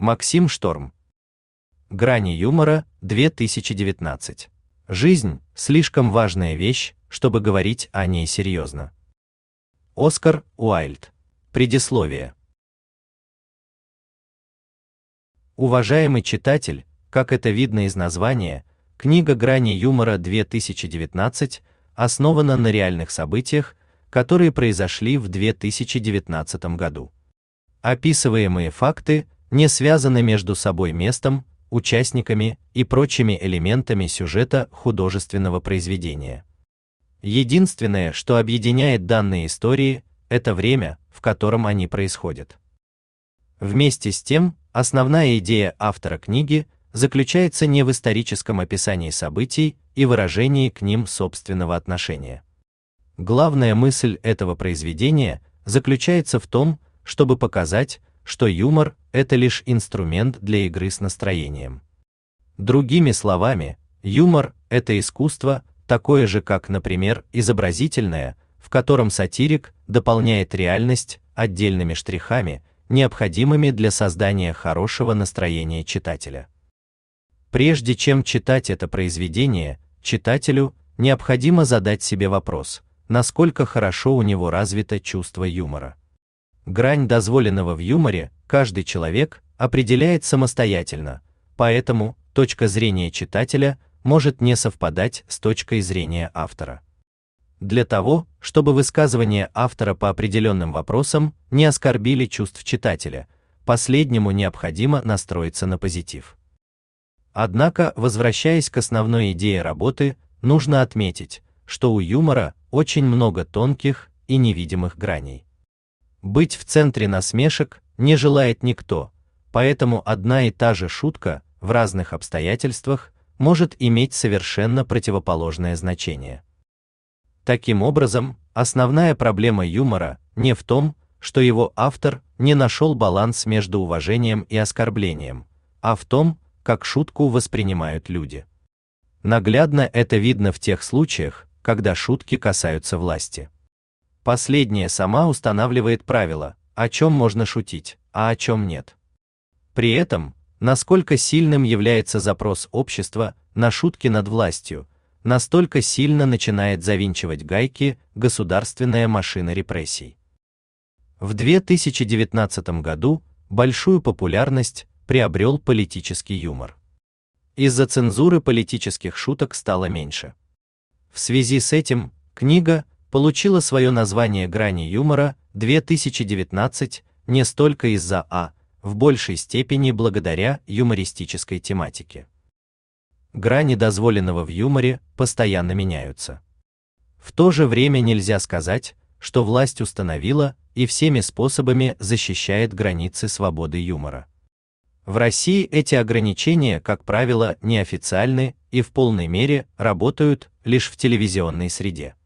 Максим Шторм. Грани юмора, 2019. Жизнь – слишком важная вещь, чтобы говорить о ней серьезно. Оскар Уайльд. Предисловие. Уважаемый читатель, как это видно из названия, книга «Грани юмора 2019» основана на реальных событиях, которые произошли в 2019 году. Описываемые факты не связаны между собой местом, участниками и прочими элементами сюжета художественного произведения. Единственное, что объединяет данные истории, это время, в котором они происходят. Вместе с тем, основная идея автора книги заключается не в историческом описании событий и выражении к ним собственного отношения. Главная мысль этого произведения заключается в том, чтобы показать, что юмор – это лишь инструмент для игры с настроением. Другими словами, юмор – это искусство, такое же как, например, изобразительное, в котором сатирик дополняет реальность отдельными штрихами, необходимыми для создания хорошего настроения читателя. Прежде чем читать это произведение, читателю необходимо задать себе вопрос, насколько хорошо у него развито чувство юмора. Грань дозволенного в юморе каждый человек определяет самостоятельно, поэтому точка зрения читателя может не совпадать с точкой зрения автора. Для того, чтобы высказывания автора по определенным вопросам не оскорбили чувств читателя, последнему необходимо настроиться на позитив. Однако, возвращаясь к основной идее работы, нужно отметить, что у юмора очень много тонких и невидимых граней. Быть в центре насмешек не желает никто, поэтому одна и та же шутка в разных обстоятельствах может иметь совершенно противоположное значение. Таким образом, основная проблема юмора не в том, что его автор не нашел баланс между уважением и оскорблением, а в том, как шутку воспринимают люди. Наглядно это видно в тех случаях, когда шутки касаются власти. Последняя сама устанавливает правила, о чем можно шутить, а о чем нет. При этом, насколько сильным является запрос общества на шутки над властью, настолько сильно начинает завинчивать гайки государственная машина репрессий. В 2019 году большую популярность приобрел политический юмор. Из-за цензуры политических шуток стало меньше. В связи с этим книга получила свое название «Грани юмора 2019» не столько из-за в большей степени благодаря юмористической тематике. Грани дозволенного в юморе постоянно меняются. В то же время нельзя сказать, что власть установила и всеми способами защищает границы свободы юмора. В России эти ограничения, как правило, неофициальны и в полной мере работают лишь в телевизионной среде.